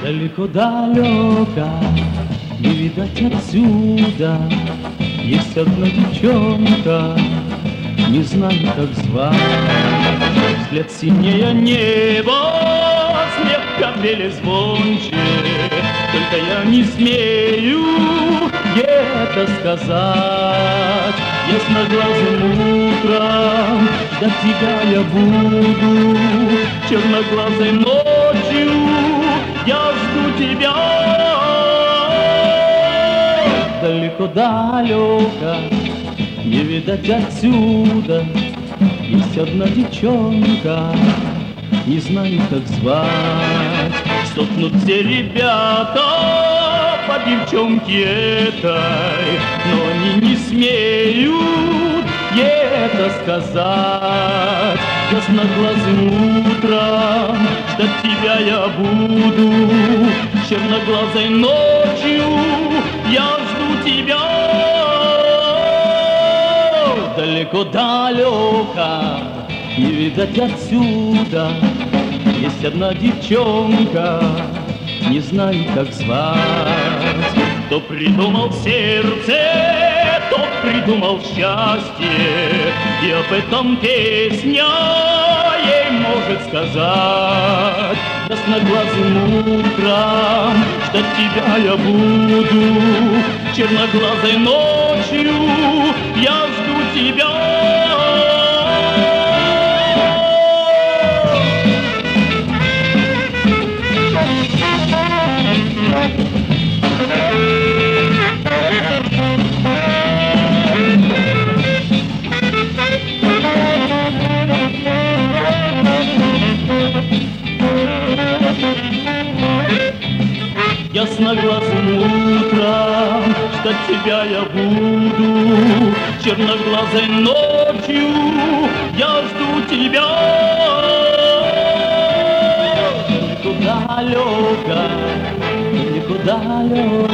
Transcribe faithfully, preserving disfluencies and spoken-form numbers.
Далеко-далеко, не видать отсюда, есть одна девчонка, не знаю, как звать. Взгляд синее небо, смех капели звонче, только я не смею ей это сказать. Ясноглазым утром ждать тебя я буду, черноглазой ночью я жду тебя. Далеко-далеко, не видать отсюда, есть одна девчонка, не знаю, как звать. Стопнут все ребята по девчонке этой, но они не смеют ей это сказать. Ясноглазым утром ждать тебя я буду, черноглазой ночью я жду тебя. Далеко-далеко, не видать отсюда, есть одна девчонка, не знаю, как звать. Кто придумал сердце, тот придумал счастье, и об этом песня ей может сказать. Ясноглазым утром ждать тебя я буду, черноглазой ночью я жду тебя. Ясноглазым утром ждать тебя я буду, черноглазой ночью я жду тебя. Далеко-далеко, далеко-далеко.